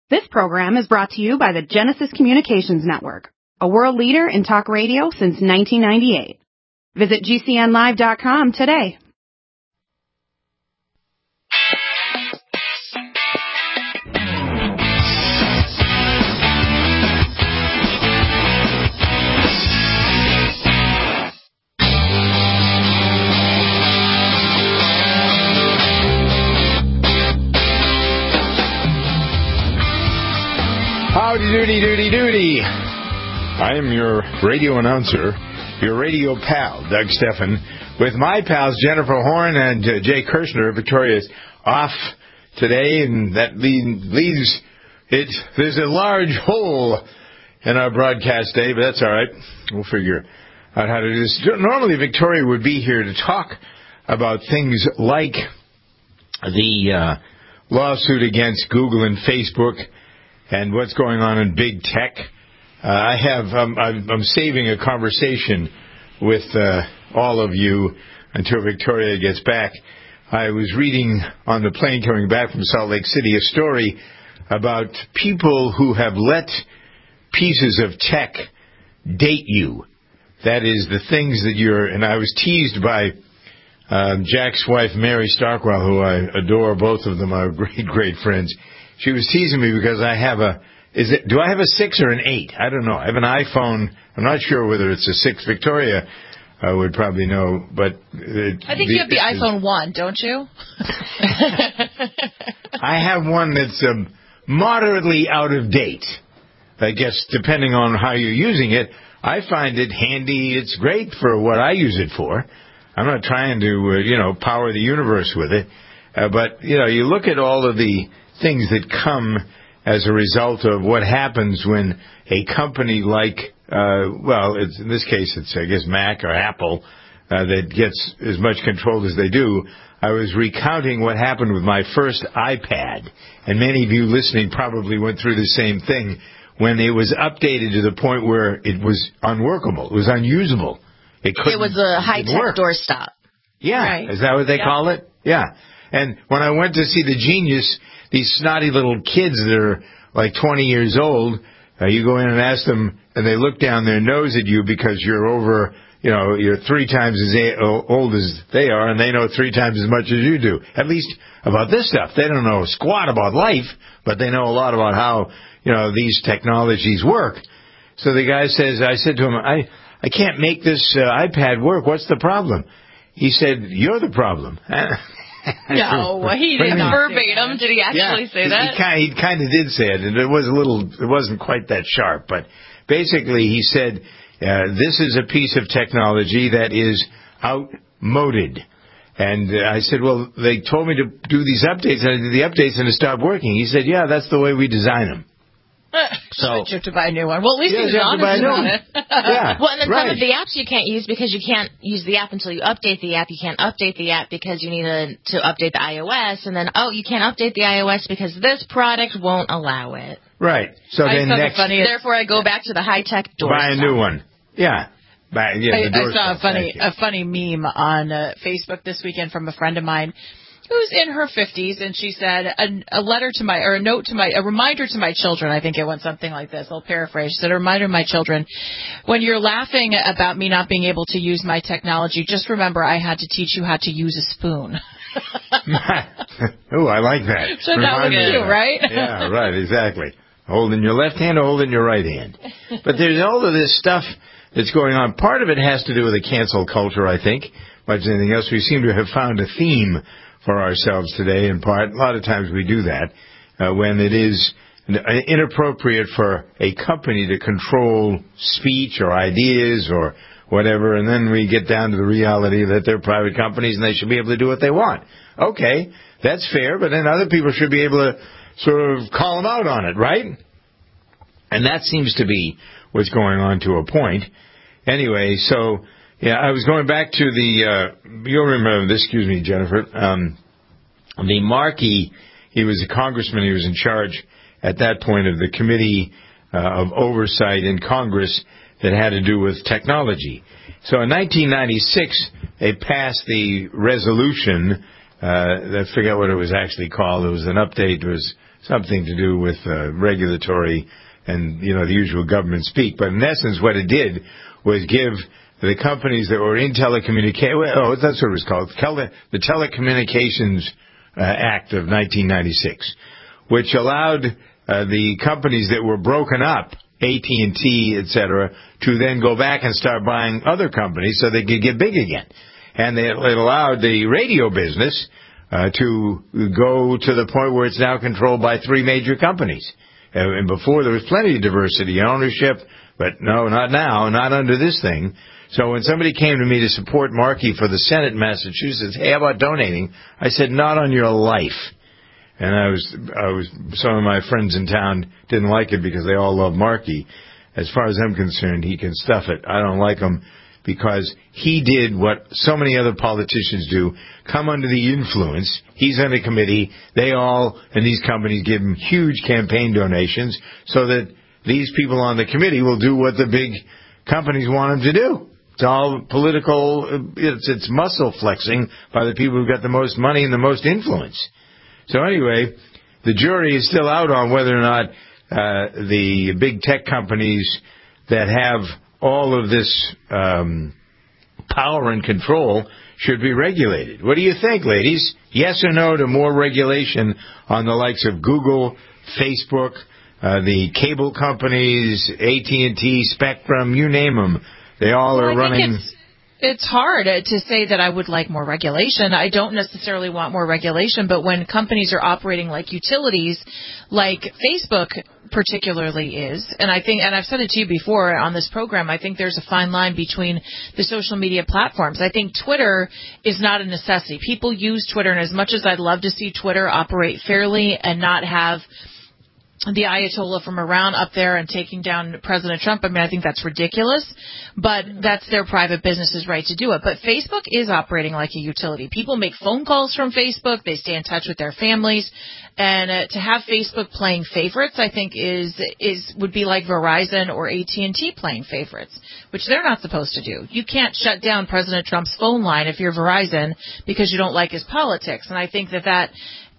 This program is brought to you by the Genesis Communications Network, a world leader in talk radio since 1998. Visit GCNlive.com today. Howdy doody. I am your radio announcer, your radio pal, Doug Steffen, with my pals Jennifer Horn and Jay Kirshner. Victoria's off today, and that leaves it. There's a large hole in our broadcast day, but that's all right. We'll figure out how to do this. Normally, Victoria would be here to talk about things like the lawsuit against Google and Facebook and what's going on in big tech. I'm saving a conversation with all of you until Victoria gets back. I was reading on the plane coming back from Salt Lake City a story about people who have let pieces of tech date you. That is, the things that and I was teased by Jack's wife, Mary Starkwell, who I adore. Both of them are great friends. She was teasing me because I have do I have a 6 or an 8? I don't know. I have an iPhone. I'm not sure whether it's a 6. Victoria would probably know, but I think you have the iPhone 1, don't you? I have one that's moderately out of date. I guess depending on how you're using it. I find it handy. It's great for what I use it for. I'm not trying to, power the universe with it. But, you look at all of the things that come as a result of what happens when a company like, in this case, it's, I guess, Mac or Apple, that gets as much control as they do. I was recounting what happened with my first iPad, and many of you listening probably went through the same thing when it was updated to the point where it was unworkable. It was unusable. It was a high-tech doorstop. Yeah. Right. Is that what they call it? Yeah. And when I went to see The Genius, these snotty little kids that are like 20 years old, you go in and ask them, and they look down their nose at you because you're over, you're 3 times as old as they are, and they know 3 times as much as you do. At least about this stuff. They don't know squat about life, but they know a lot about how, these technologies work. So the guy says, I said to him, I can't make this iPad work. What's the problem? He said, you're the problem. No, he didn't verbatim. Did he actually say that? He kind of did say it, and it wasn't quite that sharp. But basically, he said, this is a piece of technology that is outmoded. And I said, well, they told me to do these updates, and I did the updates, and it stopped working. He said, yeah, that's the way we design them. So you have to buy a new one. Well, at least he's honest about it. Yeah, well, and then some of the apps you can't use because you can't use the app until you update the app. You can't update the app because you need to update the iOS. And then, you can't update the iOS because this product won't allow it. Right. So then therefore, I go back to the high-tech door. Buy a new one. Yeah. I saw a funny meme on Facebook this weekend from a friend of mine who's in her 50s, and she said a reminder to my children. I think it went something like this. I'll paraphrase. She said, a reminder to my children, when you're laughing about me not being able to use my technology, just remember I had to teach you how to use a spoon. Oh, I like that. So that was cute, right? Yeah, right, exactly. Hold in your left hand or hold in your right hand. But there's all of this stuff that's going on. Part of it has to do with the cancel culture, I think. Much as anything else, we seem to have found a theme for ourselves today, in part. A lot of times we do that when it is inappropriate for a company to control speech or ideas or whatever, and then we get down to the reality that they're private companies and they should be able to do what they want. Okay, that's fair, but then other people should be able to sort of call them out on it, right? And that seems to be what's going on to a point. Anyway, so, yeah, I was going back to you'll remember this, excuse me, Jennifer, the Markey, he was a congressman, he was in charge at that point of the Committee of Oversight in Congress that had to do with technology. So in 1996, they passed the resolution, I forget what it was actually called, it was an update, it was something to do with regulatory and, the usual government speak. But in essence, what it did was give the companies that were in telecommunications, that's what it was called, the Telecommunications Act of 1996, which allowed the companies that were broken up, AT&T, etc., to then go back and start buying other companies so they could get big again. And it allowed the radio business to go to the point where it's now controlled by 3 major companies. And before there was plenty of diversity in ownership, but no, not now, not under this thing. So when somebody came to me to support Markey for the Senate in Massachusetts, hey, how about donating? I said, not on your life. And some of my friends in town didn't like it because they all love Markey. As far as I'm concerned, he can stuff it. I don't like him because he did what so many other politicians do, come under the influence. He's on a committee. And these companies give him huge campaign donations so that these people on the committee will do what the big companies want them to do. It's all political. It's muscle flexing by the people who've got the most money and the most influence. So anyway, the jury is still out on whether or not the big tech companies that have all of this power and control should be regulated. What do you think, ladies? Yes or no to more regulation on the likes of Google, Facebook, the cable companies, AT&T, Spectrum, you name them. They all are running. It's hard to say that I would like more regulation. I don't necessarily want more regulation, but when companies are operating like utilities, like Facebook particularly is, and I've said it to you before on this program, I think there's a fine line between the social media platforms. I think Twitter is not a necessity. People use Twitter, and as much as I'd love to see Twitter operate fairly and not have the Ayatollah from Iran up there and taking down President Trump, I think that's ridiculous, but that's their private business's right to do it. But Facebook is operating like a utility. People make phone calls from Facebook. They stay in touch with their families. And to have Facebook playing favorites, I think would be like Verizon or AT&T playing favorites, which they're not supposed to do. You can't shut down President Trump's phone line if you're Verizon because you don't like his politics. And I think that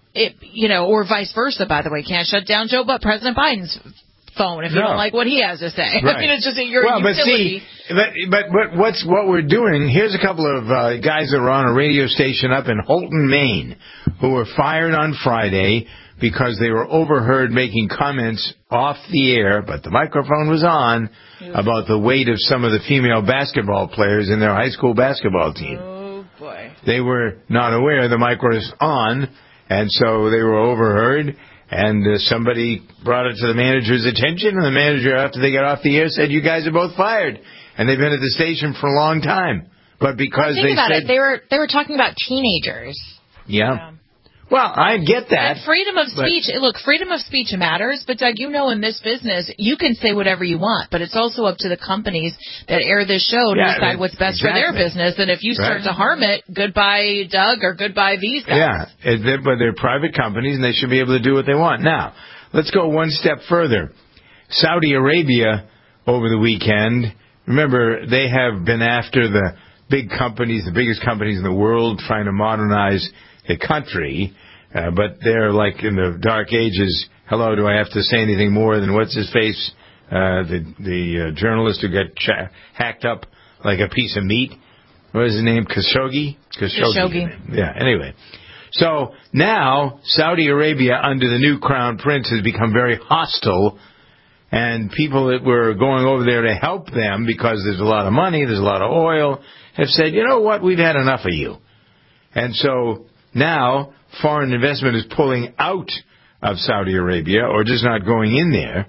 or vice versa, by the way. Can't shut down President Biden's phone if you don't like what he has to say. Right. It's just your utility. But what we're doing, here's a couple of guys that were on a radio station up in Holton, Maine, who were fired on Friday because they were overheard making comments off the air, but the microphone was on, about the weight of some of the female basketball players in their high school basketball team. Oh, boy. They were not aware the mic was on, and so they were overheard, and somebody brought it to the manager's attention, and the manager, after they got off the air, said, you guys are both fired. And they've been at the station for a long time. But because they said... They were talking about teenagers. Yeah. Well, I get that. But freedom of speech matters, but Doug, in this business, you can say whatever you want, but it's also up to the companies that air this show to decide what's best for their business, and if you start to harm it, goodbye Doug, or goodbye these guys. Yeah, but they're private companies, and they should be able to do what they want. Now, let's go one step further. Saudi Arabia, over the weekend, remember, they have been after the big companies, the biggest companies in the world, trying to modernize the country, but they're like in the dark ages. Hello, do I have to say anything more than what's his face? The journalist who got hacked up like a piece of meat. What is his name? Khashoggi? Khashoggi. Yeah, anyway. So now Saudi Arabia under the new crown prince has become very hostile, and people that were going over there to help them because there's a lot of money, there's a lot of oil, have said, you know what, we've had enough of you. And so now, foreign investment is pulling out of Saudi Arabia, or just not going in there.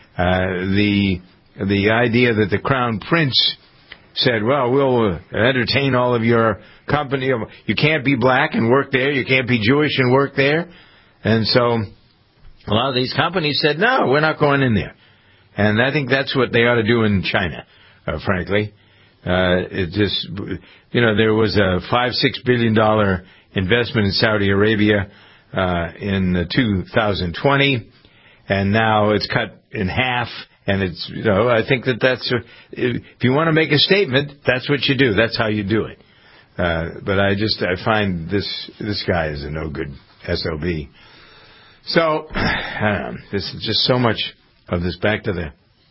The idea that the Crown Prince said, well, we'll entertain all of your company. You can't be black and work there. You can't be Jewish and work there. And so a lot of these companies said, no, we're not going in there. And I think that's what they ought to do in China, frankly. It just, there was a $5-6 billion investment in Saudi Arabia in 2020, and now it's cut in half. And it's, I think that's, if you want to make a statement, that's what you do. That's how you do it. But I find this guy is a no good SOB. So, this is just so much of this back to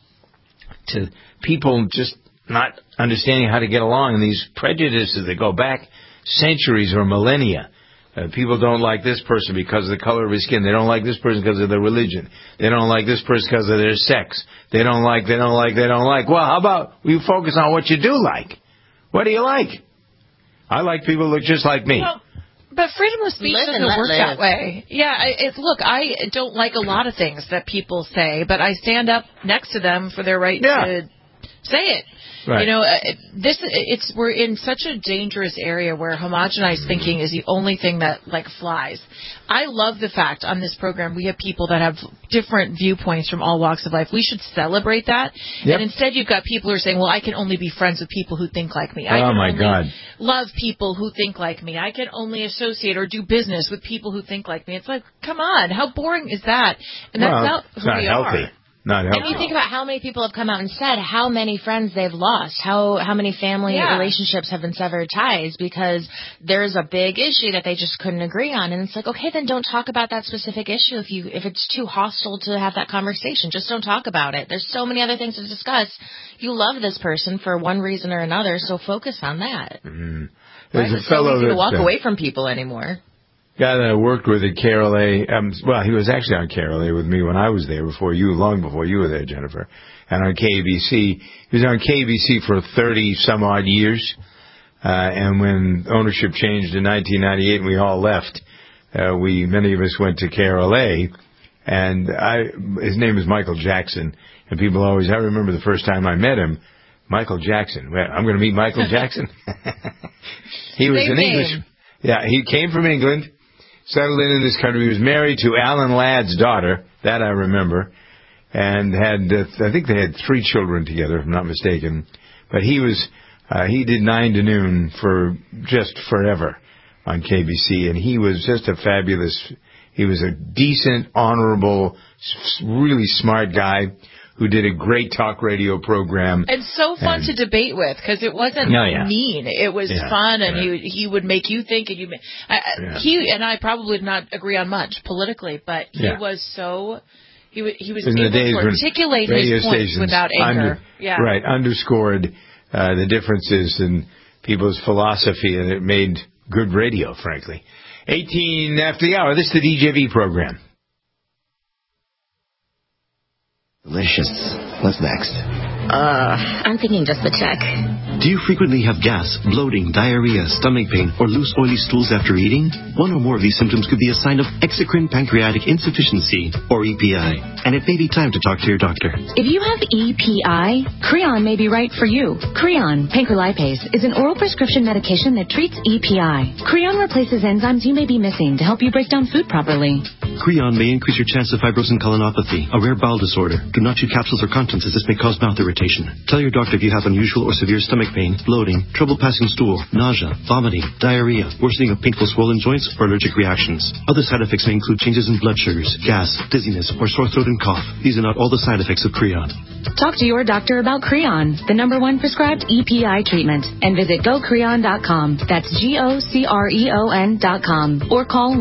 people just not understanding how to get along, and these prejudices that go back centuries or millennia. People don't like this person because of the color of his skin. They don't like this person because of their religion. They don't like this person because of their sex. They don't like. Well, how about we focus on what you do like? What do you like? I like people who look just like me. Well, but freedom of speech doesn't work that way. Yeah, look, I don't like a lot of things that people say, but I stand up next to them for their right to say it. Right. You know, we're in such a dangerous area where homogenized thinking is the only thing that flies. I love the fact on this program we have people that have different viewpoints from all walks of life. We should celebrate that. Yep. And instead you've got people who are saying, well, I can only be friends with people who think like me. I can only love people who think like me. I can only associate or do business with people who think like me. It's like, come on, how boring is that? And that's not who we are. And you think about how many people have come out and said how many friends they've lost, how many family relationships have been severed ties because there's a big issue that they just couldn't agree on. And it's like, okay, then don't talk about that specific issue if it's too hostile to have that conversation. Just don't talk about it. There's so many other things to discuss. You love this person for one reason or another, so focus on that. Mm-hmm. Right? It's so easy to walk away from people anymore. Guy that I worked with at KRLA, he was actually on KRLA with me when I was there long before you were there, Jennifer, and on KABC. He was on KABC for 30-some-odd years, and when ownership changed in 1998 and we all left, many of us went to KRLA, and his name is Michael Jackson, and people always, I remember the first time I met him, Michael Jackson. Well, I'm going to meet Michael Jackson. He was an English. Yeah, he came from England. Settled in this country. He was married to Alan Ladd's daughter. That I remember. And had, I think they had 3 children together, if I'm not mistaken. But he did 9 to noon for just forever on KBC. And he was just he was a decent, honorable, really smart guy who did a great talk radio program. And so fun to debate with, because it wasn't mean. It was fun, and he would make you think. And he and I probably did not agree on much politically, but he was so... He was able to articulate his points without anger. Right, underscored the differences in people's philosophy, and it made good radio, frankly. 18 after the hour. This is the DJV program. Delicious. What's next? I'm thinking just the check. Do you frequently have gas, bloating, diarrhea, stomach pain, or loose oily stools after eating? One or more of these symptoms could be a sign of exocrine pancreatic insufficiency, or EPI, and it may be time to talk to your doctor. If you have EPI, Creon may be right for you. Creon, pancrelipase, is an oral prescription medication that treats EPI. Creon replaces enzymes you may be missing to help you break down food properly. Creon may increase your chance of fibrosing colonopathy, a rare bowel disorder. Do not chew capsules or contents, as this may cause mouth irritation. Tell your doctor if you have unusual or severe stomach pain, bloating, trouble passing stool, nausea, vomiting, diarrhea, worsening of painful swollen joints, or allergic reactions. Other side effects may include changes in blood sugars, gas, dizziness, or sore throat and cough. These are not all the side effects of Creon. Talk to your doctor about Creon, the #1 prescribed EPI treatment, and visit gocreon.com. That's GOCREON.com. Or call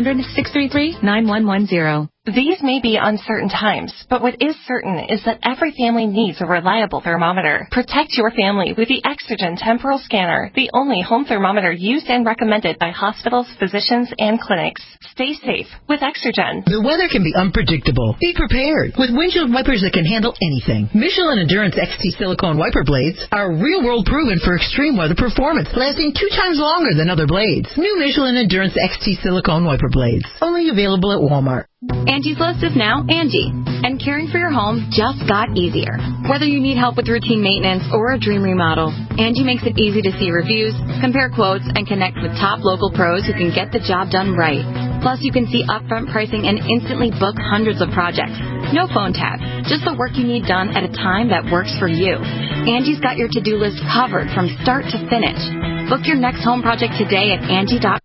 1-800-633-9110. These may be uncertain times, but what is certain is that every family needs a reliable thermometer. Protect your family with the Exergen Temporal Scanner, the only home thermometer used and recommended by hospitals, physicians, and clinics. Stay safe with Exergen. The weather can be unpredictable. Be prepared with windshield wipers that can handle anything. Michelin Endurance XT silicone wiper blades are real-world proven for extreme weather performance, lasting 2 times longer than other blades. New Michelin Endurance XT silicone wiper blades, only available at Walmart. Angie's List is now Angie, and caring for your home just got easier. Whether you need help with routine maintenance or a dream remodel, Angie makes it easy to see reviews, compare quotes, and connect with top local pros who can get the job done right. Plus, you can see upfront pricing and instantly book hundreds of projects. No phone tap, just the work you need done at a time that works for you. Angie's got your to-do list covered from start to finish. Book your next home project today at Angie.com.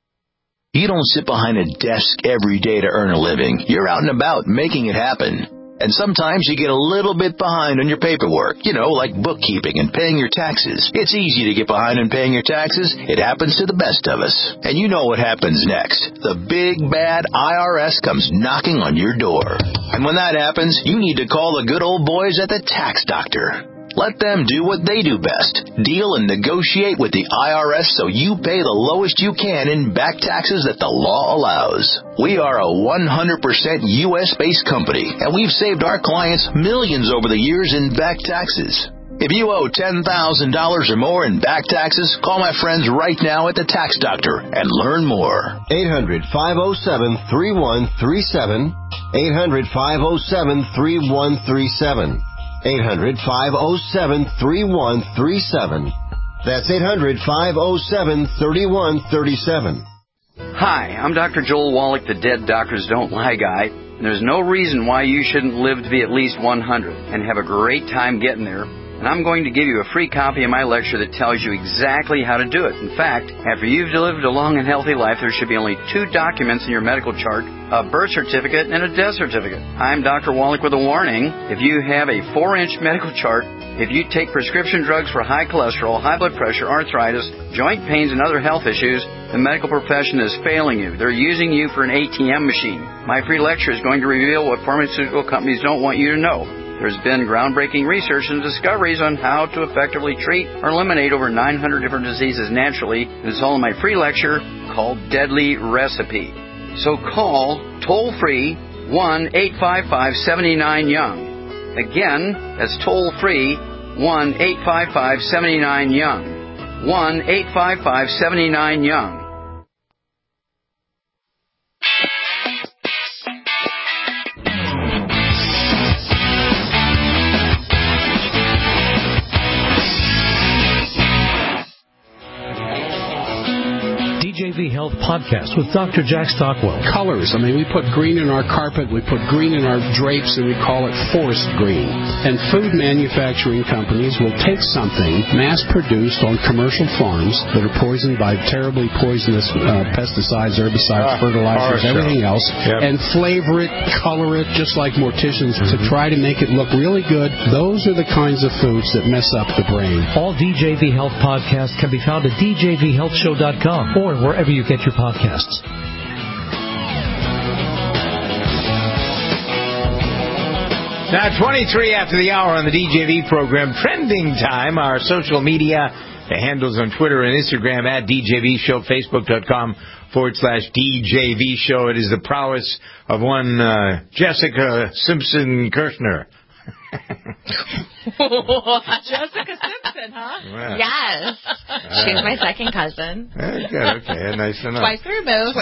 You don't sit behind a desk every day to earn a living. You're out and about making it happen. And sometimes you get a little bit behind on your paperwork, like bookkeeping and paying your taxes. It's easy to get behind on paying your taxes. It happens to the best of us. And you know what happens next. The big, bad IRS comes knocking on your door. And when that happens, you need to call the good old boys at the Tax Doctor. Let them do what they do best. Deal and negotiate with the IRS so you pay the lowest you can in back taxes that the law allows. We are a 100% U.S.-based company, and we've saved our clients millions over the years in back taxes. If you owe $10,000 or more in back taxes, call my friends right now at the Tax Doctor and learn more. 800-507-3137. 800-507-3137. 800-507-3137. That's 800-507-3137. Hi, I'm Dr. Joel Wallach, the Dead Doctors Don't Lie guy. And there's no reason why you shouldn't live to be at least 100 and have a great time getting there. And I'm going to give you a free copy of my lecture that tells you exactly how to do it. In fact, after you've lived a long and healthy life, there should be only 2 documents in your medical chart, a birth certificate and a death certificate. I'm Dr. Wallach with a warning. If you have a 4-inch medical chart, if you take prescription drugs for high cholesterol, high blood pressure, arthritis, joint pains, and other health issues, the medical profession is failing you. They're using you for an ATM machine. My free lecture is going to reveal what pharmaceutical companies don't want you to know. There's been groundbreaking research and discoveries on how to effectively treat or eliminate over 900 different diseases naturally. It's all in my free lecture called Deadly Recipe. So call toll-free 1-855-79-YOUNG. Again, that's toll-free 1-855-79-YOUNG. 1-855-79-YOUNG. DJV Health Podcast with Dr. Jack Stockwell. Colors. We put green in our carpet, we put green in our drapes, and we call it forest green. And food manufacturing companies will take something mass-produced on commercial farms that are poisoned by terribly poisonous pesticides, herbicides, fertilizers, everything else, and flavor it, color it, just like morticians, to try to make it look really good. Those are the kinds of foods that mess up the brain. All DJV Health podcasts can be found at djvhealthshow.com or wherever you get your podcasts. Now, 23 after the hour on the DJV program, Trending Time, our social media handles on Twitter and Instagram at DJV Show, Facebook.com/DJV Show. It is the prowess of one Jessica Simpson Kirshner. Jessica Simpson, huh? Wow. Yes. She's my second cousin. Okay, nice to know. Twice removed.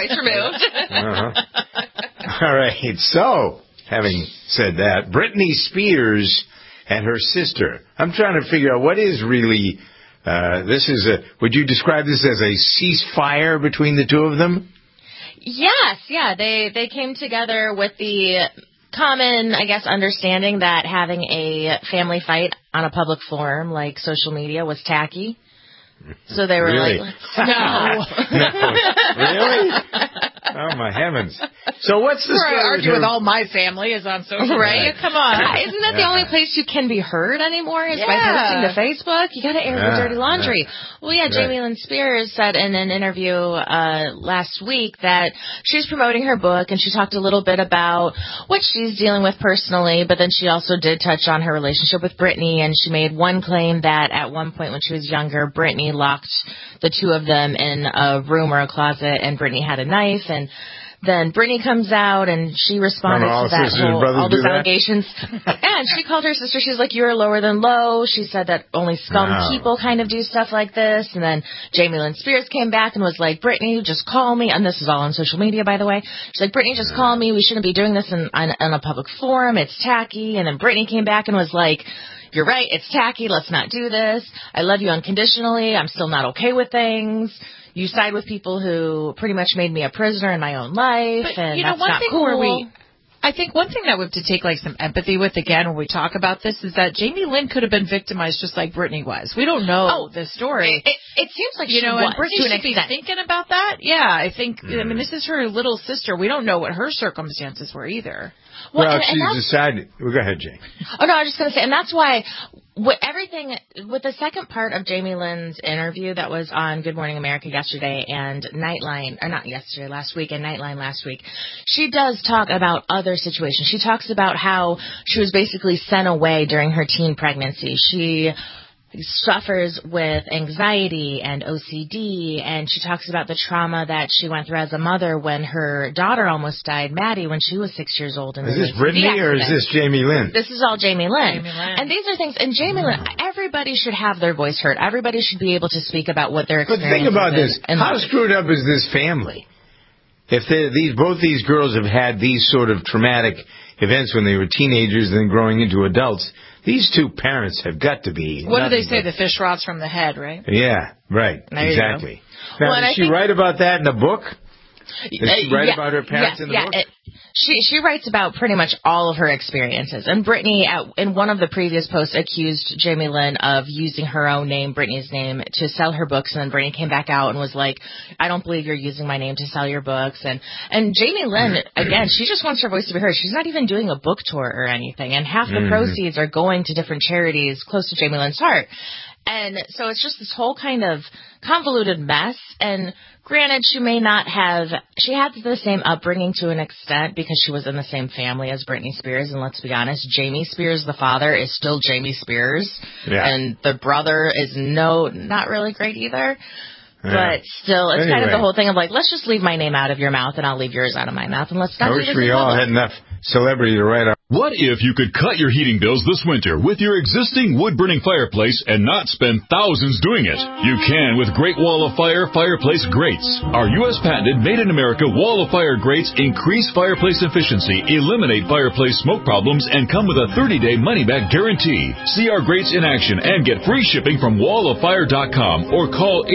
All right, so, having said that, Britney Spears and her sister. I'm trying to figure out what is really, would you describe this as a ceasefire between the two of them? Yes, yeah. They came together with the common, understanding that having a family fight on a public forum like social media was tacky. So they were really? like, no. Really? Oh, my heavens. So what's the story? I argue with all my family is on social media. Come on. Isn't that the only place you can be heard anymore is by posting to Facebook? You got to air the dirty laundry. Well, Jamie Lynn Spears said in an interview last week that she's promoting her book, and she talked a little bit about what she's dealing with personally, but then she also did touch on her relationship with Britney, and she made one claim that at one point when she was younger, Britney locked the two of them in a room or a closet, and Britney had a knife, and then Britney comes out, and she responded to that all those allegations. And she called her sister. She's like, "You're lower than low." She said that only scum people kind of do stuff like this. And then Jamie Lynn Spears came back and was like, "Britney, just call me." And this is all on social media, by the way. She's like, "Britney, just call me. We shouldn't be doing this in a public forum. It's tacky." And then Britney came back and was like, "You're right. It's tacky. Let's not do this. I love you unconditionally. I'm still not okay with things. You side with people who pretty much made me a prisoner in my own life, and that's not cool." I think one thing that we have to take like some empathy with again when we talk about this is that Jamie Lynn could have been victimized just like Brittany was. We don't know the story. It seems like and Brittany should be thinking about that. Yeah, I think. I mean, this is her little sister. We don't know what her circumstances were either. Well, she's decided. Well, go ahead, Jane. Oh no, I was just going to say, and that's why with the second part of Jamie Lynn's interview that was on Good Morning America yesterday and Nightline, or not yesterday, last week, and Nightline last week, she does talk about other situations. She talks about how she was basically sent away during her teen pregnancy. She suffers with anxiety and OCD, and she talks about the trauma that she went through as a mother when her daughter almost died, Maddie, when she was 6 years old. Is this Brittany or is this Jamie Lynn? This is all Jamie Lynn. And these are things, and Jamie Lynn, everybody should have their voice heard. Everybody should be able to speak about what they're experiencing. But think about this. How screwed up is this family? If both these girls have had these sort of traumatic events when they were teenagers and then growing into adults, these two parents have got to be... What do they say? The fish rots from the head, right? Yeah, right. There exactly. Now, did she write about that in the book? Did she write about her parents in the book? She writes about pretty much all of her experiences. And Brittany, in one of the previous posts, accused Jamie Lynn of using her own name, Brittany's name, to sell her books. And then Brittany came back out and was like, I don't believe you're using my name to sell your books. And Jamie Lynn, again, she just wants her voice to be heard. She's not even doing a book tour or anything. And half the proceeds are going to different charities close to Jamie Lynn's heart. And so it's just this whole kind of convoluted mess. And granted, she had the same upbringing to an extent because she was in the same family as Britney Spears. And let's be honest, Jamie Spears, the father, is still Jamie Spears. Yeah. And the brother is not really great either. Yeah. But still, it's kind of the whole thing of like, let's just leave my name out of your mouth and I'll leave yours out of my mouth. And let's not do this. I wish we all had enough celebrity to write our... What if you could cut your heating bills this winter with your existing wood-burning fireplace and not spend thousands doing it? You can with Great Wall of Fire fireplace grates. Our U.S. patented made-in-America Wall of Fire grates increase fireplace efficiency, eliminate fireplace smoke problems, and come with a 30-day money-back guarantee. See our grates in action and get free shipping from walloffire.com or call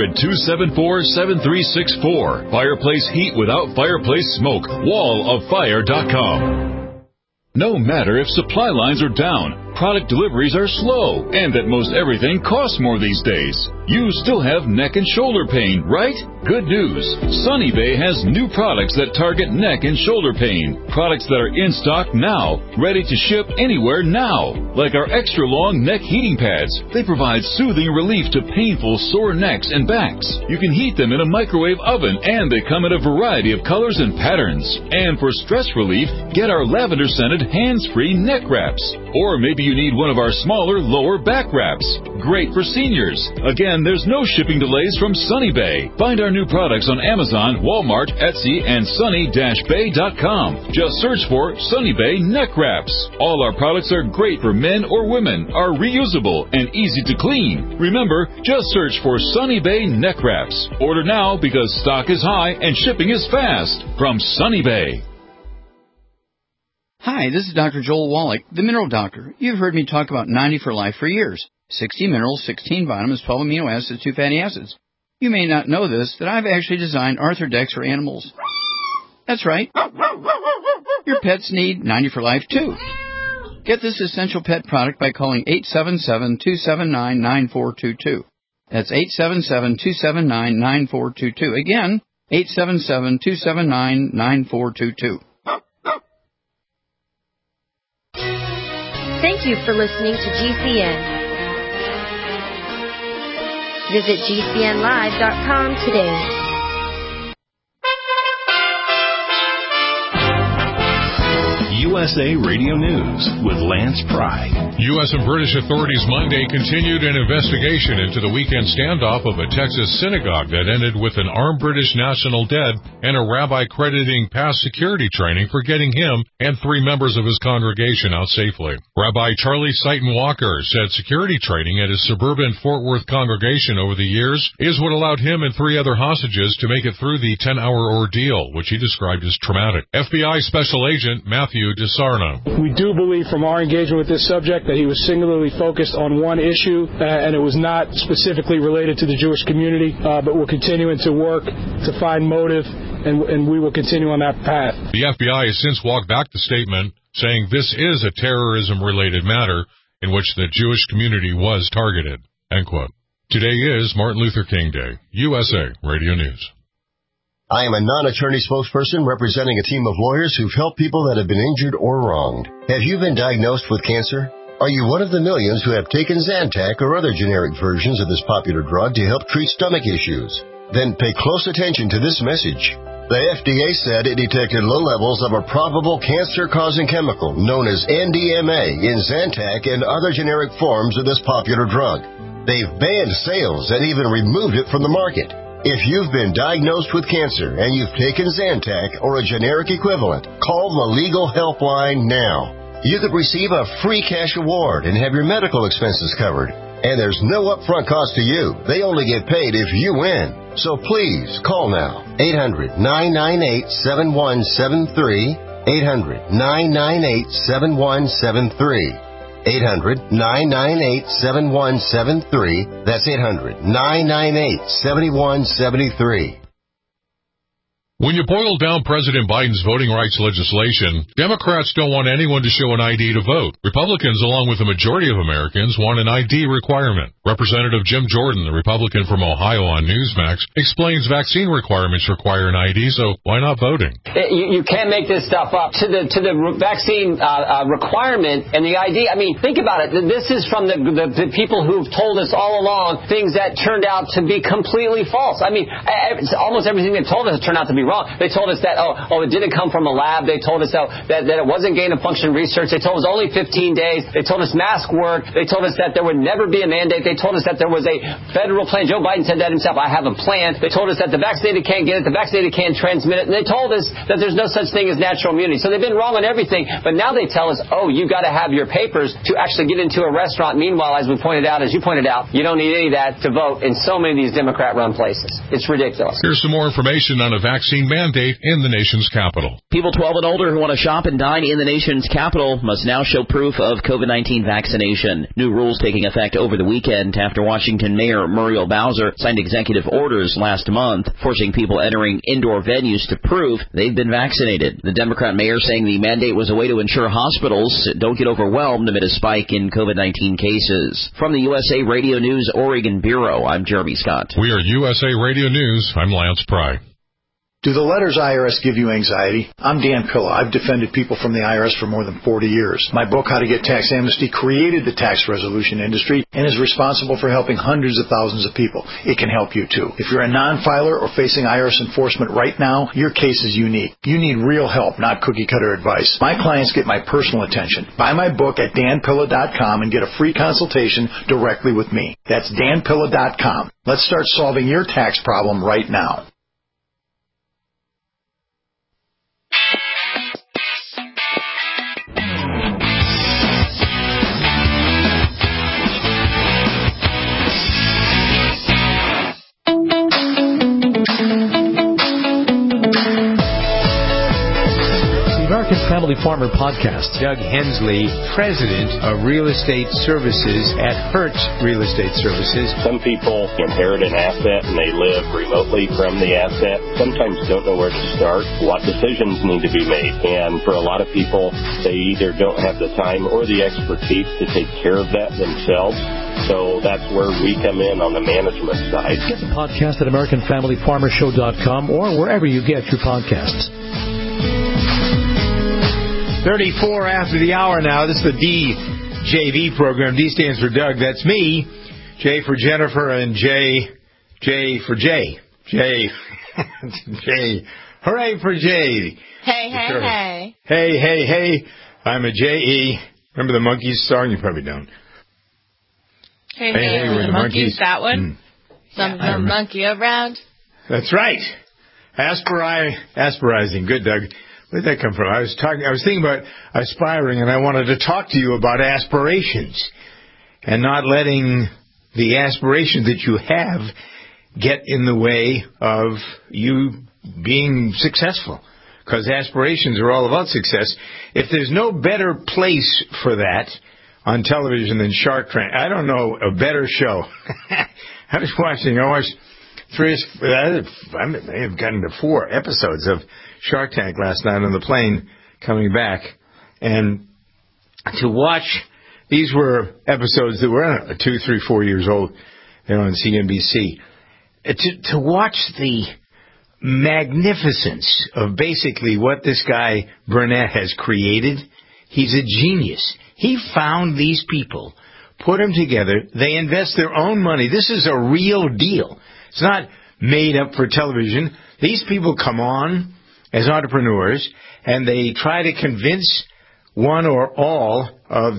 800-274-7364. Fireplace heat without fireplace smoke. walloffire.com. No matter if supply lines are down, product deliveries are slow, and that most everything costs more these days, you still have neck and shoulder pain, right? Good news. Sunny Bay has new products that target neck and shoulder pain. Products that are in stock now, ready to ship anywhere now. Like our extra long neck heating pads. They provide soothing relief to painful sore necks and backs. You can heat them in a microwave oven, and they come in a variety of colors and patterns. And for stress relief, get our lavender-scented hands-free neck wraps. Or maybe you need one of our smaller lower back wraps. Great for seniors. Again, there's no shipping delays from Sunny Bay. Find our new products on Amazon, Walmart, Etsy, and sunny-bay.com. Just search for Sunny Bay Neck Wraps. All our products are great for men or women, are reusable, and easy to clean. Remember, just search for Sunny Bay Neck Wraps. Order now because stock is high and shipping is fast. From Sunny Bay. Hi, this is Dr. Joel Wallach, the Mineral Doctor. You've heard me talk about 90 for Life for years. 60 minerals, 16 vitamins, 12 amino acids, 2 fatty acids. You may not know this, that I've actually designed Arthrodex for animals. That's right. Your pets need 90 for Life, too. Get this essential pet product by calling 877-279-9422. That's 877-279-9422. Again, 877-279-9422. Thank you for listening to GCN. Visit GCNlive.com today. USA Radio News with Lance Pry. U.S. and British authorities Monday continued an investigation into the weekend standoff of a Texas synagogue that ended with an armed British national dead and a rabbi crediting past security training for getting him and 3 members of his congregation out safely. Rabbi Charlie Sighton Walker said security training at his suburban Fort Worth congregation over the years is what allowed him and 3 other hostages to make it through the 10-hour ordeal, which he described as traumatic. FBI Special Agent Matthew DeSarno. We do believe from our engagement with this subject that he was singularly focused on one issue, and it was not specifically related to the Jewish community, but we're continuing to work to find motive and we will continue on that path. The FBI has since walked back the statement, saying this is a terrorism-related matter in which the Jewish community was targeted. End quote. Today is Martin Luther King Day. USA Radio News. I am a non-attorney spokesperson representing a team of lawyers who've helped people that have been injured or wronged. Have you been diagnosed with cancer? Are you one of the millions who have taken Zantac or other generic versions of this popular drug to help treat stomach issues? Then pay close attention to this message. The FDA said it detected low levels of a probable cancer-causing chemical known as NDMA in Zantac and other generic forms of this popular drug. They've banned sales and even removed it from the market. If you've been diagnosed with cancer and you've taken Zantac or a generic equivalent, call the legal helpline now. You could receive a free cash award and have your medical expenses covered. And there's no upfront cost to you. They only get paid if you win. So please, call now. 800-998-7173. 800-998-7173. 800-998-7173. That's 800-998-7173. When you boil down President Biden's voting rights legislation, Democrats don't want anyone to show an ID to vote. Republicans, along with the majority of Americans, want an ID requirement. Representative Jim Jordan, the Republican from Ohio on Newsmax, explains vaccine requirements require an ID, so why not voting? You can't make this stuff up. To the vaccine requirement and the ID, I mean, think about it. This is from the people who've told us all along things that turned out to be completely false. I mean, almost everything they've told us turned out to be wrong. They told us that, it didn't come from a lab. They told us that it wasn't gain-of-function research. They told us only 15 days. They told us mask work. They told us that there would never be a mandate. They told us that there was a federal plan. Joe Biden said that himself. I have a plan. They told us that the vaccinated can't get it. The vaccinated can't transmit it. And they told us that there's no such thing as natural immunity. So they've been wrong on everything. But now they tell us, you got to have your papers to actually get into a restaurant. Meanwhile, as you pointed out, you don't need any of that to vote in so many of these Democrat-run places. It's ridiculous. Here's some more information on a vaccine mandate in the nation's capital. People 12 and older who want to shop and dine in the nation's capital must now show proof of COVID-19 vaccination. New rules taking effect over the weekend after Washington Mayor Muriel Bowser signed executive orders last month, forcing people entering indoor venues to prove they've been vaccinated. The Democrat mayor saying the mandate was a way to ensure hospitals don't get overwhelmed amid a spike in COVID-19 cases. From the USA Radio News Oregon Bureau, I'm Jeremy Scott. We are USA Radio News. I'm Lance Pry. Do the letters IRS give you anxiety? I'm Dan Pilla. I've defended people from the IRS for more than 40 years. My book, How to Get Tax Amnesty, created the tax resolution industry and is responsible for helping hundreds of thousands of people. It can help you, too. If you're a non-filer or facing IRS enforcement right now, your case is unique. You need real help, not cookie-cutter advice. My clients get my personal attention. Buy my book at danpilla.com and get a free consultation directly with me. That's danpilla.com. Let's start solving your tax problem right now. American Family Farmer Podcast. Doug Hensley, president of Real Estate Services at Hertz Real Estate Services. Some people inherit an asset and they live remotely from the asset. Sometimes don't know where to start, what decisions need to be made. And for a lot of people, they either don't have the time or the expertise to take care of that themselves. So that's where we come in on the management side. Get the podcast at AmericanFamilyFarmerShow.com or wherever you get your podcasts. 34 after the hour now. This is the DJV program. D stands for Doug. That's me. J for Jennifer and J for J. J. Hooray for J. Hey. Hey. I'm a J-E. Remember the Monkees song? You probably don't. Hey, we're the Monkees. That one? Some monkey around. That's right. Aspirizing. Good, Doug. Where did that come from? I was thinking about aspiring, and I wanted to talk to you about aspirations and not letting the aspirations that you have get in the way of you being successful. Because aspirations are all about success. If there's no better place for that on television than Shark Tank, I don't know a better show. I watched I may have gotten to 4 episodes of Shark Tank last night on the plane coming back. And to watch, these were episodes that were 2, 3, 4 years old, on CNBC. To watch the magnificence of basically what this guy Burnett has created, he's a genius. He found these people, put them together, they invest their own money. This is a real deal. It's not made up for television. These people come on as entrepreneurs, and they try to convince one or all of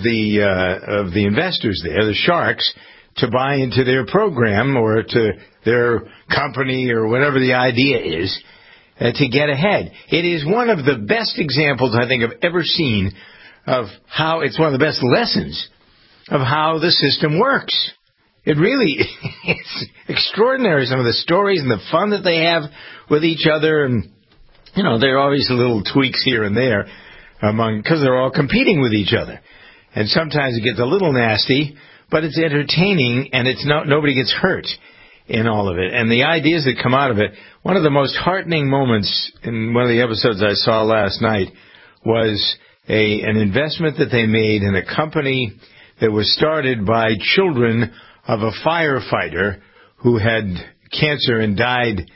the investors there, the sharks, to buy into their program or to their company or whatever the idea is to get ahead. It is one of the best examples I think I've ever seen of how it's one of the best lessons of how the system works. It really it's extraordinary, some of the stories and the fun that they have with each other. And, there are always little tweaks here and there because they're all competing with each other. And sometimes it gets a little nasty, but it's entertaining, and it's nobody gets hurt in all of it. And the ideas that come out of it, one of the most heartening moments in one of the episodes I saw last night was an investment that they made in a company that was started by children of a firefighter who had cancer and died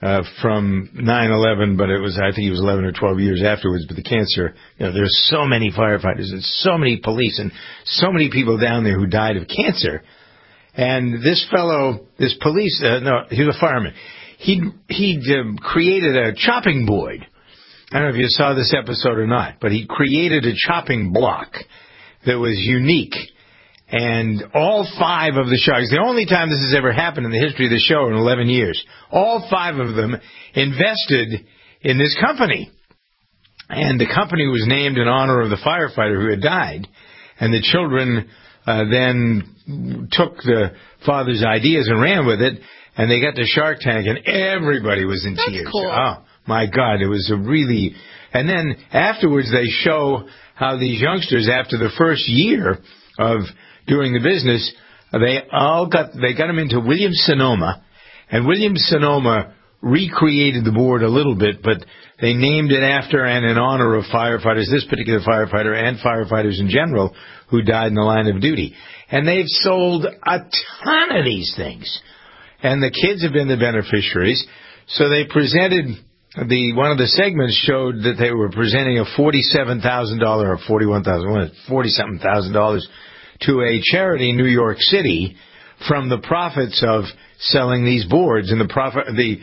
from 9/11, but I think it was 11 or 12 years afterwards. But the cancer, there's so many firefighters and so many police and so many people down there who died of cancer. And this fellow, he was a fireman. He'd created a chopping board. I don't know if you saw this episode or not, but he created a chopping block that was unique. And all 5 of the sharks, the only time this has ever happened in the history of the show in 11 years, all 5 of them invested in this company. And the company was named in honor of the firefighter who had died. And the children then took the father's ideas and ran with it. And they got to Shark Tank, and everybody was in tears. Cool. Oh, my God, it was a really... And then afterwards they show how these youngsters, after the first year of doing the business, they got them into Williams-Sonoma, and Williams-Sonoma recreated the board a little bit, but they named it after and in honor of firefighters, this particular firefighter and firefighters in general who died in the line of duty. And they've sold a ton of these things, and the kids have been the beneficiaries. So they presented one of the segments showed that they were presenting a $47,000 or $40,000 to a charity in New York City from the profits of selling these boards. And the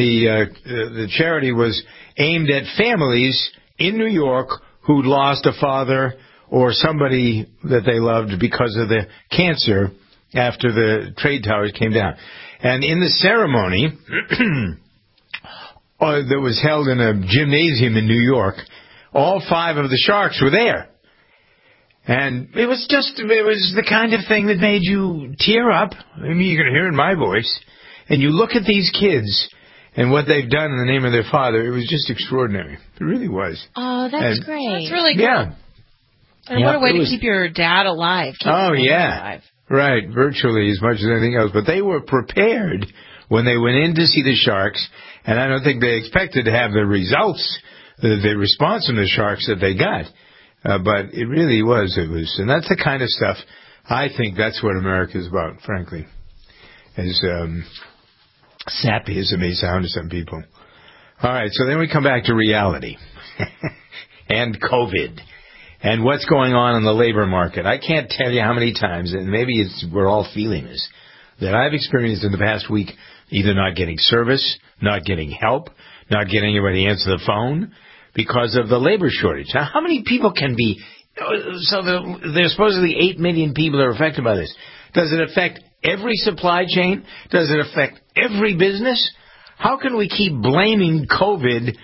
charity was aimed at families in New York who'd lost a father or somebody that they loved because of the cancer after the trade towers came down. And in the ceremony that was held in a gymnasium in New York, all 5 of the sharks were there. And it was the kind of thing that made you tear up. I mean, you can hear it in my voice. And you look at these kids and what they've done in the name of their father. It was just extraordinary. It really was. Oh, that's great. That's really cool. Yeah. And what a way to keep your dad alive. Alive. Right, virtually as much as anything else. But they were prepared when they went in to see the sharks, and I don't think they expected to have the results, the response from the sharks that they got. But it really was. And that's the kind of stuff, I think that's what America is about, frankly. As sappy as it may sound to some people. All right, so then we come back to reality. And COVID. And what's going on in the labor market. I can't tell you how many times, and maybe we're all feeling this, that I've experienced in the past week either not getting service, not getting help, not getting anybody to answer the phone, because of the labor shortage. Now, how many people can be... So there's supposedly 8 million people that are affected by this. Does it affect every supply chain? Does it affect every business? How can we keep blaming COVID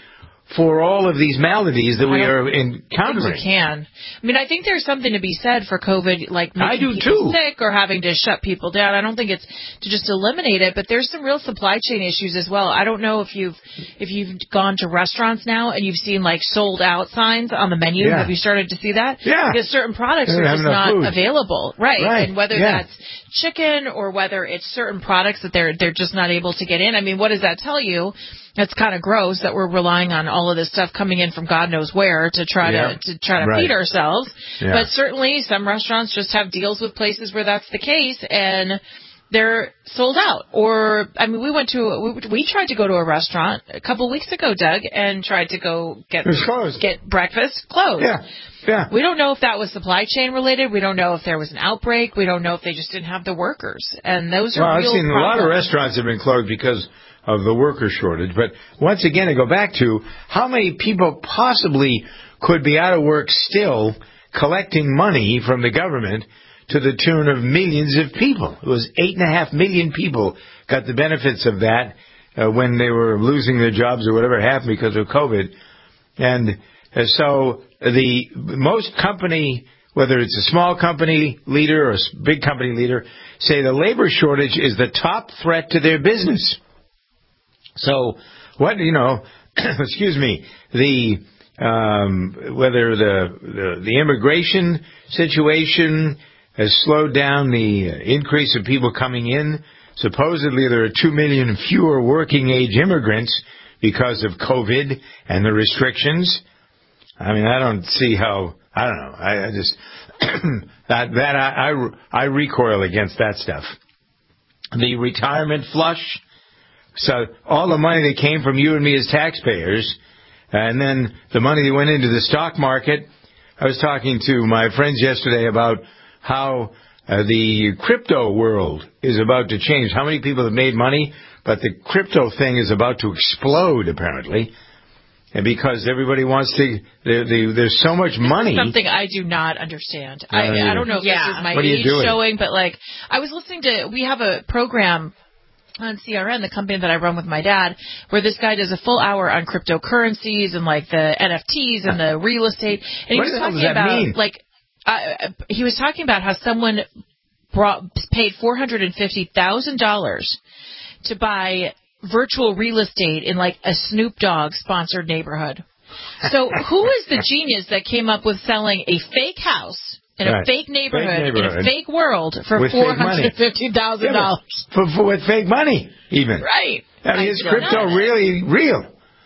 for all of these maladies that we are encountering. I think you can. I mean, I think there's something to be said for COVID, like making people sick or having to shut people down. I don't think it's to just eliminate it, but there's some real supply chain issues as well. I don't know if you've gone to restaurants now and you've seen like sold out signs on the menu. Yeah. Have you started to see that? Yeah. Because certain products are just not available. Right. And whether that's chicken or whether it's certain products that they're just not able to get in. I mean, what does that tell you? That's kind of gross that we're relying on all of this stuff coming in from God knows where to try to feed ourselves. Yeah. But certainly some restaurants just have deals with places where that's the case and they're sold out. Or, I mean, we tried to go to a restaurant a couple of weeks ago, Doug, and tried to go get breakfast closed. Yeah. Yeah. We don't know if that was supply chain related. We don't know if there was an outbreak. We don't know if they just didn't have the workers. And those are real I've seen problems. A lot of restaurants have been closed because of the worker shortage. But once again, I go back to how many people possibly could be out of work still collecting money from the government to the tune of millions of people. It was 8.5 million people got the benefits of that when they were losing their jobs or whatever happened because of COVID. And so the most company, whether it's a small company leader or a big company leader, say the labor shortage is the top threat to their business. So what, excuse me, whether the immigration situation has slowed down the increase of people coming in. Supposedly there are 2 million fewer working age immigrants because of COVID and the restrictions. I mean, I don't see how, I don't know. I just, I recoil against that stuff. The retirement flush. So all the money that came from you and me as taxpayers, and then the money that went into the stock market. I was talking to my friends yesterday about how the crypto world is about to change. How many people have made money, but the crypto thing is about to explode, apparently. And because everybody wants to, there's so much money. This is something I do not understand. I don't know if this is my age showing, but like, I was listening we have a program on CRN, the company that I run with my dad, where this guy does a full hour on cryptocurrencies and like the NFTs and the real estate. And he was talking about he was talking about how someone paid $450,000 to buy virtual real estate in like a Snoop Dogg sponsored neighborhood. So who is the genius that came up with selling a fake house in a fake neighborhood, in a fake world for $450,000? With fake money, even. Right. I mean, is crypto really real?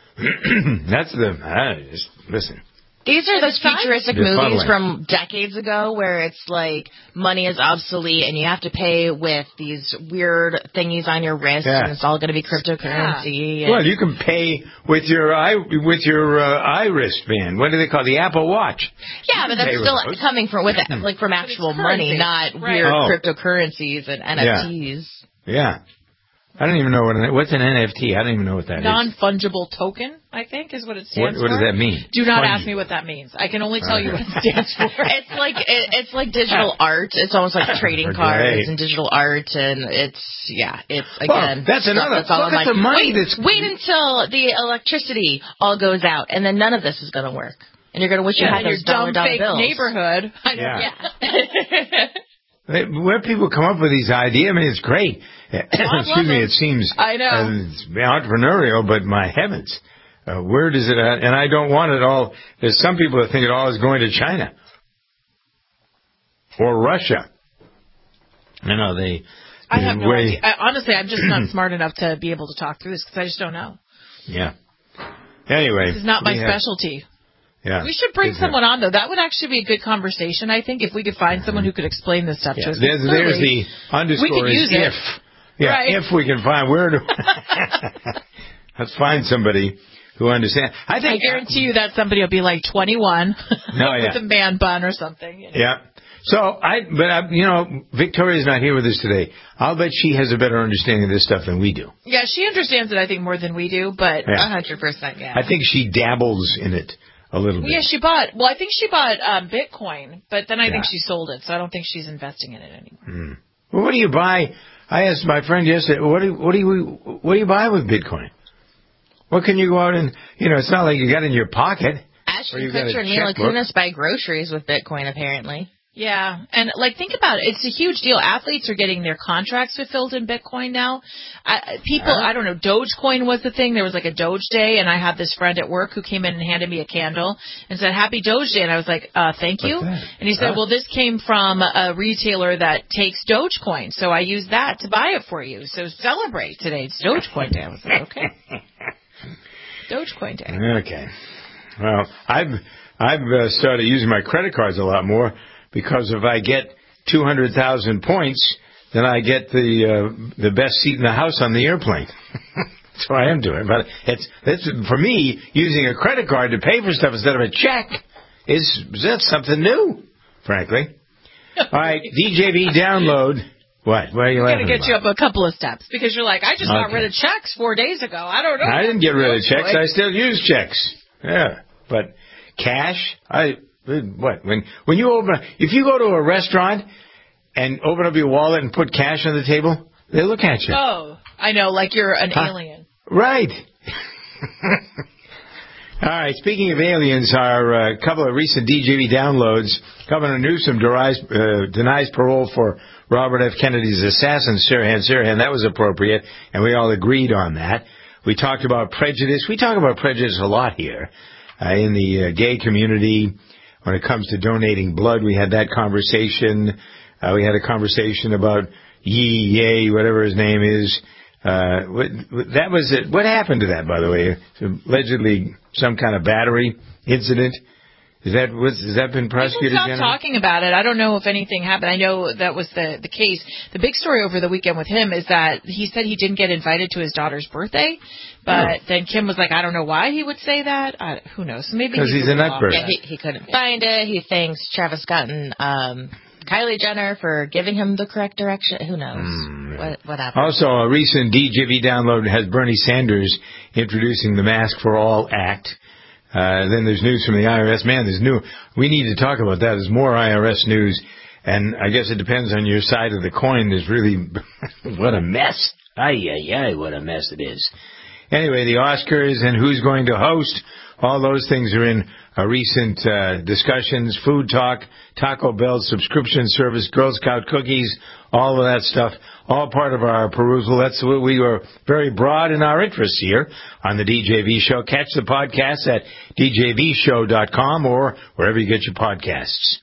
Just listen. These are those futuristic movies from decades ago where it's like money is obsolete and you have to pay with these weird thingies on your wrist and it's all going to be cryptocurrency. Yeah. Well, you can pay with your iris band. What do they call it? The Apple Watch? Yeah, but that's still coming from actual money, not weird cryptocurrencies and NFTs. Yeah. I don't even know what's an NFT. I don't even know what that is. Non-fungible token, I think, is what it stands for. What does that mean? Do not ask me what that means. I can only tell you what it stands for. It's like digital art. It's almost like trading cards and digital art, and it's again. That's another. That's all. Look at the money wait until the electricity all goes out, and then none of this is going to work, and you're going to wish you had those dollar fake bills. Neighborhood. Where people come up with these ideas, I mean, it's great. Excuse me, it seems entrepreneurial, but my heavens, where does it at? And I don't want it all. There's some people that think it all is going to China or Russia. I know I have no idea. Honestly, I'm just not smart enough to be able to talk through this because I just don't know. Yeah. Anyway. This is not my specialty. Yeah. We should bring someone on, though. That would actually be a good conversation, I think, if we could find someone who could explain this stuff to us. There's the underscore we could use if. It. Yeah, right. If we can find let's find somebody who understands. I guarantee you that somebody will be like 21 with a man bun or something. You know? Yeah. So Victoria's not here with us today. I'll bet she has a better understanding of this stuff than we do. Yeah, she understands it, I think, more than we do, but 100%, yeah. I think she dabbles in it a little bit. Yeah, I think she bought Bitcoin, but then I think she sold it, so I don't think she's investing in it anymore. Well, what do you buy? I asked my friend yesterday, what do you buy with Bitcoin? What can you go out and, it's not like you got in your pocket. Ashton Kutcher and Mila Kunis buy groceries with Bitcoin, apparently. Yeah, and think about it. It's a huge deal. Athletes are getting their contracts fulfilled in Bitcoin now. I don't know, Dogecoin was the thing. There was like a Doge Day, and I had this friend at work who came in and handed me a candle and said, "Happy Doge Day," and I was like, "Thank you." And he said, "Well, this came from a retailer that takes Dogecoin, so I used that to buy it for you. So celebrate today. It's Dogecoin Day." I was like, "Okay." Dogecoin Day. Okay. Well, I've started using my credit cards a lot more. Because if I get 200,000 points, then I get the best seat in the house on the airplane. That's what I am doing. But it's for me, using a credit card to pay for stuff instead of a check that's something new, frankly. All right, DJV download. What? Where are you laughing? I'm going to get you up a couple of steps because you're like, I just got rid of checks 4 days ago. I don't know. I didn't get rid of checks. I still use checks. Yeah, but cash, when you if you go to a restaurant and open up your wallet and put cash on the table, they look at you. Oh, I know, like you're an alien. Right. All right, speaking of aliens, our couple of recent DJV downloads, Governor Newsom denies parole for Robert F. Kennedy's assassin, Sirhan. That was appropriate, and we all agreed on that. We talked about prejudice. We talk about prejudice a lot here in the gay community. When it comes to donating blood, we had that conversation. We had a conversation about Ye, whatever his name is. That was it. What happened to that, by the way? Allegedly some kind of battery incident. Has that been prosecuted? People stopped talking about it. I don't know if anything happened. I know that was the case. The big story over the weekend with him is that he said he didn't get invited to his daughter's birthday, but then Kim was like, I don't know why he would say that. Who knows? Maybe because he's a nutbird. Yeah, he couldn't find it. He thanks Travis Scott and Kylie Jenner for giving him the correct direction. Who knows what happened? Also, a recent DJV download has Bernie Sanders introducing the Mask for All Act. Then there's news from the IRS. Man, we need to talk about that. There's more IRS news, and I guess it depends on your side of the coin. There's really, what a mess. Ay, what a mess it is. Anyway, the Oscars and who's going to host, all those things are in recent discussions. Food talk, Taco Bell subscription service, Girl Scout cookies, all of that stuff, all part of our perusal. That's what we were very broad in our interests here on the DJV Show. Catch the podcast at djvshow.com or wherever you get your podcasts.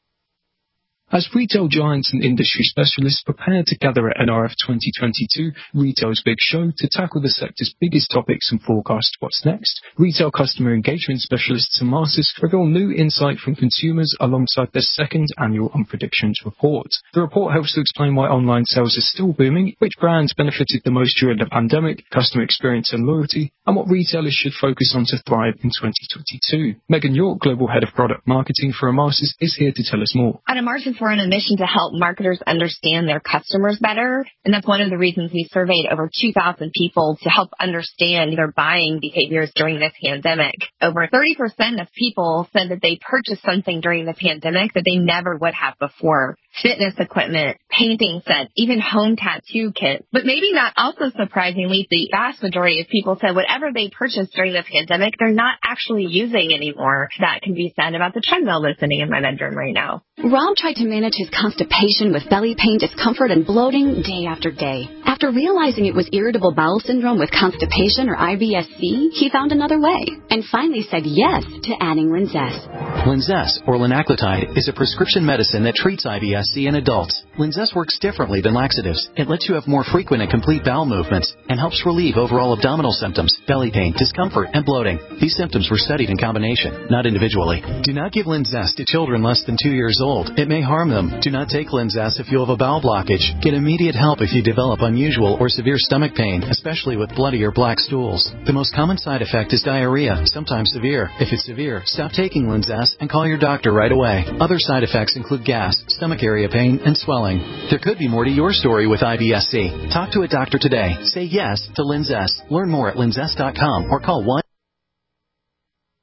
As retail giants and industry specialists prepare to gather at NRF 2022, Retail's Big Show, to tackle the sector's biggest topics and forecast what's next, retail customer engagement specialists Emarsys reveal new insight from consumers alongside their second annual On Predictions report. The report helps to explain why online sales are still booming, which brands benefited the most during the pandemic, customer experience and loyalty, and what retailers should focus on to thrive in 2022. Megan York, Global Head of Product Marketing for Emarsys, is here to tell us more. At Emarsys, we're on a mission to help marketers understand their customers better, and that's one of the reasons we surveyed over 2,000 people to help understand their buying behaviors during this pandemic. Over 30% of people said that they purchased something during the pandemic that they never would have before. Fitness equipment, painting sets, even home tattoo kits. But maybe not also surprisingly, the vast majority of people said whatever they purchased during the pandemic, they're not actually using anymore. That can be said about the treadmill that's sitting in my bedroom right now. Rob tried to manage his constipation with belly pain, discomfort, and bloating day after day. After realizing it was irritable bowel syndrome with constipation or IBS-C, he found another way and finally said yes to adding Linzess. Linzess, or linaclotide, is a prescription medicine that treats IBS-C in adults. Linzess works differently than laxatives. It lets you have more frequent and complete bowel movements and helps relieve overall abdominal symptoms, belly pain, discomfort, and bloating. These symptoms were studied in combination, not individually. Do not give Linzess to children less than 2 years old. It may harm them. Do not take Linzess if you have a bowel blockage. Get immediate help if you develop unusual or severe stomach pain, especially with bloody or black stools. The most common side effect is diarrhea, sometimes severe. If it's severe, stop taking Linzess and call your doctor right away. Other side effects include gas, stomach area pain, and swelling. There could be more to your story with IBS-C. Talk to a doctor today. Say yes to Linzess. Learn more at linzess.com or call 1.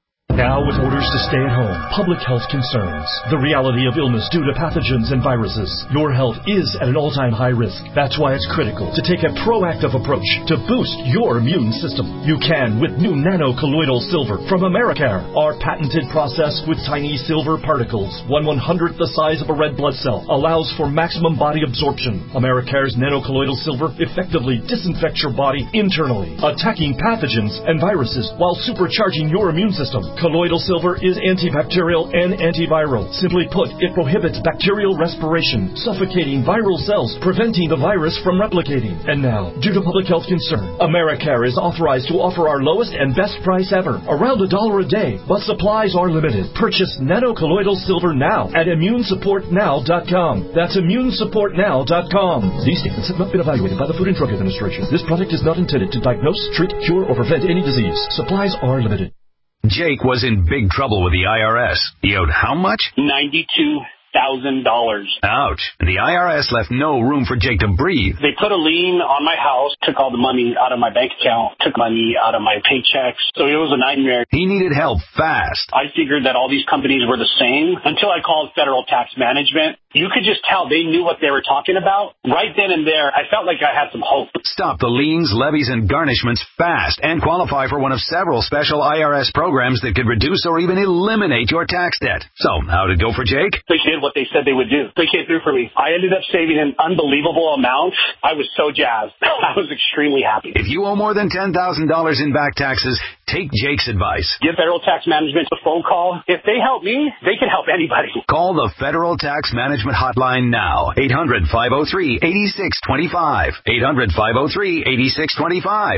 Now with orders to stay at home, public health concerns, the reality of illness due to pathogens and viruses, your health is at an all-time high risk. That's why it's critical to take a proactive approach to boost your immune system. You can with new nano-colloidal silver from Americare. Our patented process with tiny silver particles, 1/100th the size of a red blood cell, allows for maximum body absorption. Americare's nano-colloidal silver effectively disinfects your body internally, attacking pathogens and viruses while supercharging your immune system. Colloidal silver is antibacterial and antiviral. Simply put, it prohibits bacterial respiration, suffocating viral cells, preventing the virus from replicating. And now, due to public health concern, Americare is authorized to offer our lowest and best price ever, around $1 a day, but supplies are limited. Purchase nano-colloidal silver now at immunesupportnow.com. That's immunesupportnow.com. These statements have not been evaluated by the Food and Drug Administration. This product is not intended to diagnose, treat, cure, or prevent any disease. Supplies are limited. Jake was in big trouble with the IRS. He owed how much? $92,000. Ouch. The IRS left no room for Jake to breathe. They put a lien on my house, took all the money out of my bank account, took money out of my paychecks. So it was a nightmare. He needed help fast. I figured that all these companies were the same until I called Federal Tax Management. You could just tell they knew what they were talking about. Right then and there, I felt like I had some hope. Stop the liens, levies, and garnishments fast and qualify for one of several special IRS programs that could reduce or even eliminate your tax debt. So, how'd it go for Jake? They did what they said they would do. They came through for me. I ended up saving an unbelievable amount. I was so jazzed. I was extremely happy. If you owe more than $10,000 in back taxes, take Jake's advice. Give Federal Tax Management a phone call. If they help me, they can help anybody. Call the Federal Tax Management hotline now. 800-503-8625. 800-503-8625.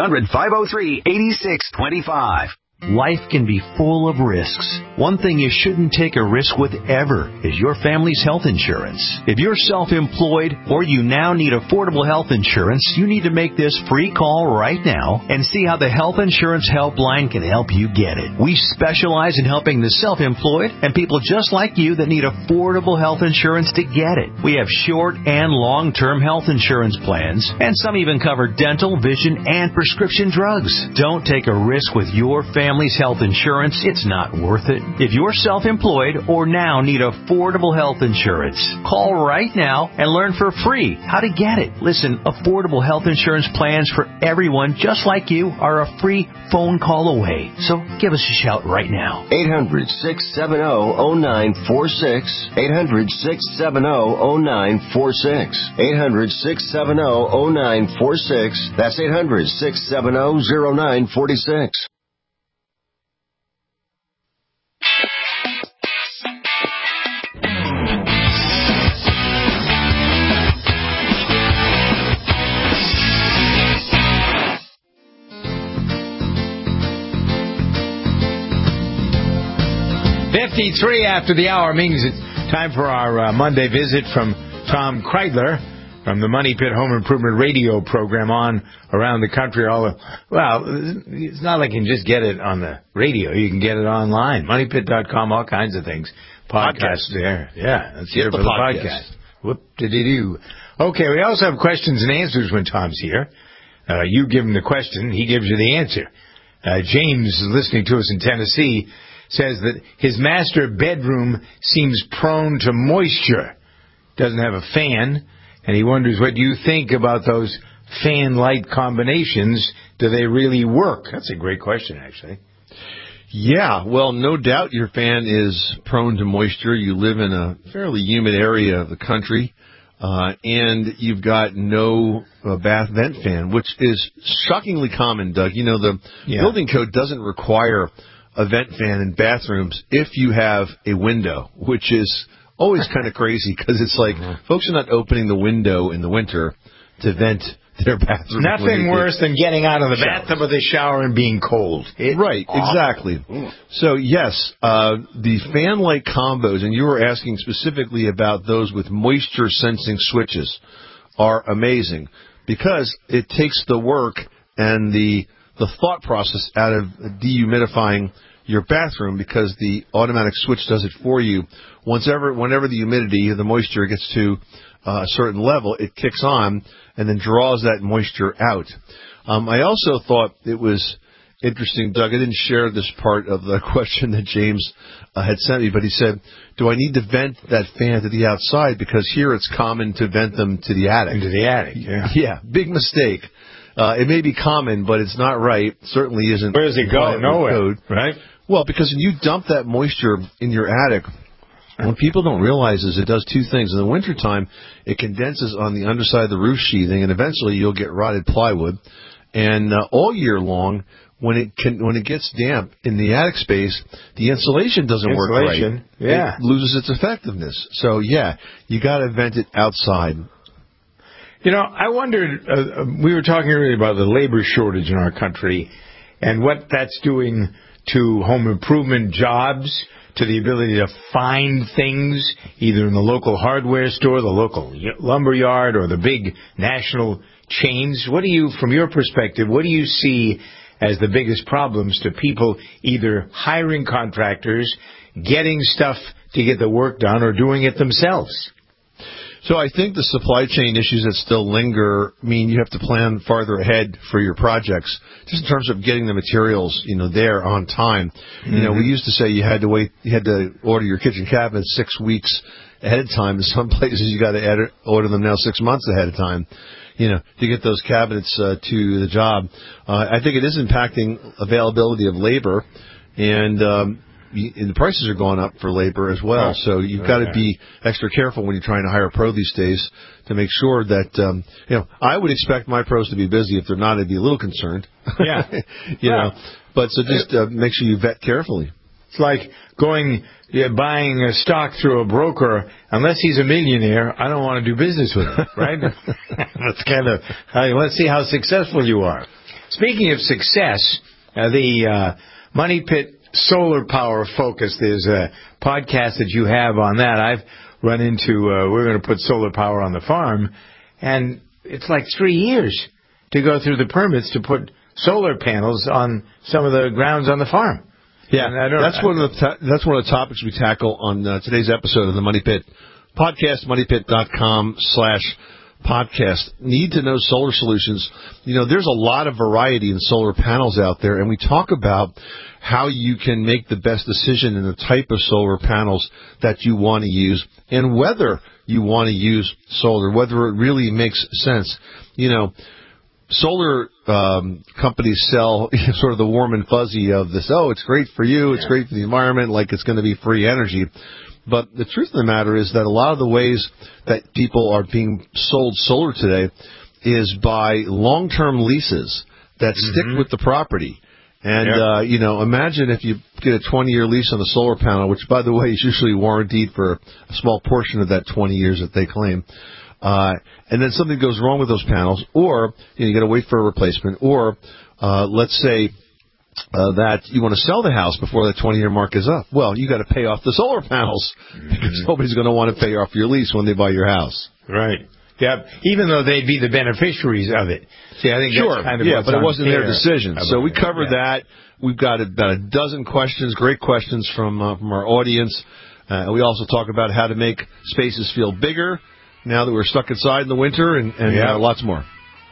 800-503-8625. Life can be full of risks. One thing you shouldn't take a risk with ever is your family's health insurance. If you're self-employed or you now need affordable health insurance, you need to make this free call right now and see how the Health Insurance Helpline can help you get it. We specialize in helping the self-employed and people just like you that need affordable health insurance to get it. We have short and long-term health insurance plans, and some even cover dental, vision, and prescription drugs. Don't take a risk with your family's health insurance. It's not worth it. If you're self-employed or now need affordable health insurance, call right now and learn for free how to get it. Listen, affordable health insurance plans for everyone just like you are a free phone call away. So give us a shout right now. 800-670-0946. 800-670-0946. 800-670-0946. That's 800-670-0946. .53 after the hour means it's time for our Monday visit from Tom Kreidler from the Money Pit Home Improvement Radio program on around the country. Well, it's not like you can just get it on the radio. You can get it online. MoneyPit.com, all kinds of things. Podcasts there. Yeah, let's hear for the podcast. Whoop-de-dee-doo. Okay, we also have questions and answers when Tom's here. You give him the question, he gives you the answer. James, listening to us in Tennessee, says that his master bedroom seems prone to moisture. Doesn't have a fan, and he wonders what you think about those fan-light combinations. Do they really work? That's a great question, actually. Yeah, well, no doubt your fan is prone to moisture. You live in a fairly humid area of the country, and you've got no bath vent fan, which is shockingly common, Doug. You know, the building code doesn't require a vent fan in bathrooms if you have a window, which is always kind of crazy because it's like folks are not opening the window in the winter to vent their bathroom. Nothing worse than getting out of the bathtub or the shower and being cold. Right, exactly. So, yes, the fan-like combos, and you were asking specifically about those with moisture-sensing switches, are amazing because it takes the work and the thought process out of dehumidifying your bathroom because the automatic switch does it for you. Whenever the humidity, the moisture gets to a certain level, it kicks on and then draws that moisture out. I also thought it was interesting, Doug. I didn't share this part of the question that James had sent me, but he said, do I need to vent that fan to the outside? Because here it's common to vent them to the attic. Into the attic, yeah. Yeah, big mistake. It may be common, but it's not right. Certainly isn't. Where does it go? Nowhere, right? Well, because when you dump that moisture in your attic, what people don't realize is it does two things. In the wintertime, it condenses on the underside of the roof sheathing, and eventually you'll get rotted plywood. And all year long, when it gets damp in the attic space, the insulation doesn't work right. Yeah. It loses its effectiveness. So, yeah, you got to vent it outside. You know, I wondered, we were talking earlier about the labor shortage in our country and what that's doing to home improvement jobs, to the ability to find things either in the local hardware store, the local lumber yard, or the big national chains. What do you, from your perspective, what do you see as the biggest problems to people either hiring contractors, getting stuff to get the work done, or doing it themselves? So I think the supply chain issues that still linger mean you have to plan farther ahead for your projects, just in terms of getting the materials, there on time. Mm-hmm. We used to say you had to order your kitchen cabinets 6 weeks ahead of time. In some places you got to order them now 6 months ahead of time, to get those cabinets to the job. I think it is impacting availability of labor, and the prices are going up for labor as well. Right. So you've got to be extra careful when you're trying to hire a pro these days to make sure that, I would expect my pros to be busy. If they're not, I'd be a little concerned. Yeah. But so just make sure you vet carefully. It's like buying a stock through a broker. Unless he's a millionaire, I don't want to do business with him, right? That's kind of, let's see how successful you are. Speaking of success, the Money Pit Solar Power Focus, there's a podcast that you have on that. I've run into, we're going to put solar power on the farm, and it's like 3 years to go through the permits to put solar panels on some of the grounds on the farm. Yeah, that's one of the topics we tackle on today's episode of the Money Pit podcast, moneypit.com/podcast. Need to know solar solutions. There's a lot of variety in solar panels out there, and we talk about how you can make the best decision in the type of solar panels that you want to use and whether you want to use solar, whether it really makes sense. Solar companies sell sort of the warm and fuzzy of this, it's great for you, it's great for the environment, like it's going to be free energy. But the truth of the matter is that a lot of the ways that people are being sold solar today is by long-term leases that stick with the property. And, imagine if you get a 20-year lease on a solar panel, which, by the way, is usually warranted for a small portion of that 20 years that they claim. And then something goes wrong with those panels, or you got to wait for a replacement, or let's say that you want to sell the house before that 20-year mark is up. Well, you got to pay off the solar panels because nobody's going to want to pay off your lease when they buy your house. Right. Yeah, even though they'd be the beneficiaries of it. See, I think that's kind of but it wasn't their decision. So we covered that. We've got about a dozen questions, great questions from our audience. We also talk about how to make spaces feel bigger now that we're stuck inside in the winter, and lots more.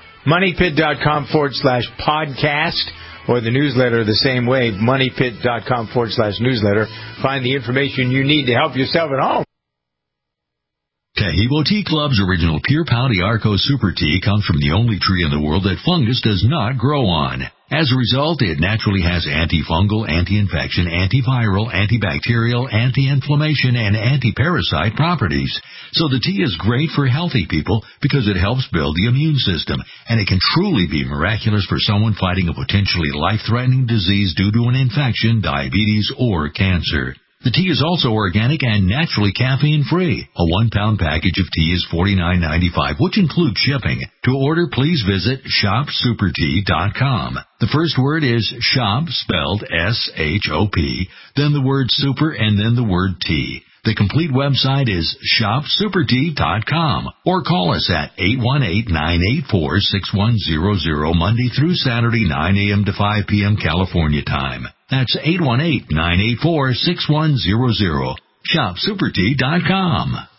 MoneyPit.com/podcast, or the newsletter the same way, MoneyPit.com/newsletter. Find the information you need to help yourself at home. Taheebo Tea Club's original Pure Pouty Arco Super Tea comes from the only tree in the world that fungus does not grow on. As a result, it naturally has antifungal, anti-infection, antiviral, antibacterial, anti-inflammation, and anti-parasite properties. So the tea is great for healthy people because it helps build the immune system, and it can truly be miraculous for someone fighting a potentially life-threatening disease due to an infection, diabetes, or cancer. The tea is also organic and naturally caffeine-free. A 1-pound package of tea is $49.95, which includes shipping. To order, please visit shopsupertea.com. The first word is shop, spelled S-H-O-P, then the word super, and then the word tea. The complete website is shopsupertea.com, or call us at 818-984-6100 Monday through Saturday, 9 a.m. to 5 p.m. California time. That's 818-984-6100. Shopsupertea.com.